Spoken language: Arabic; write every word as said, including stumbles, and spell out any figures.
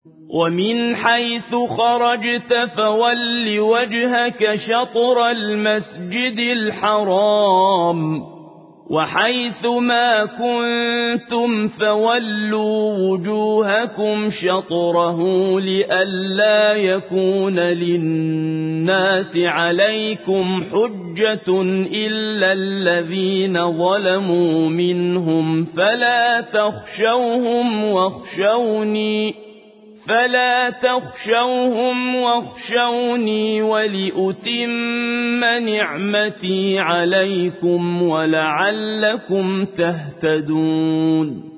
ومن حيث خرجت فول وجهك شطر المسجد الحرام وحيث ما كنتم فولوا وجوهكم شطره لئلا يكون للناس عليكم حجة إلا الذين ظلموا منهم فلا تخشوهم واخشوني فلا تخشوهم واخشوني ولأتم نعمتي عليكم ولعلكم تهتدون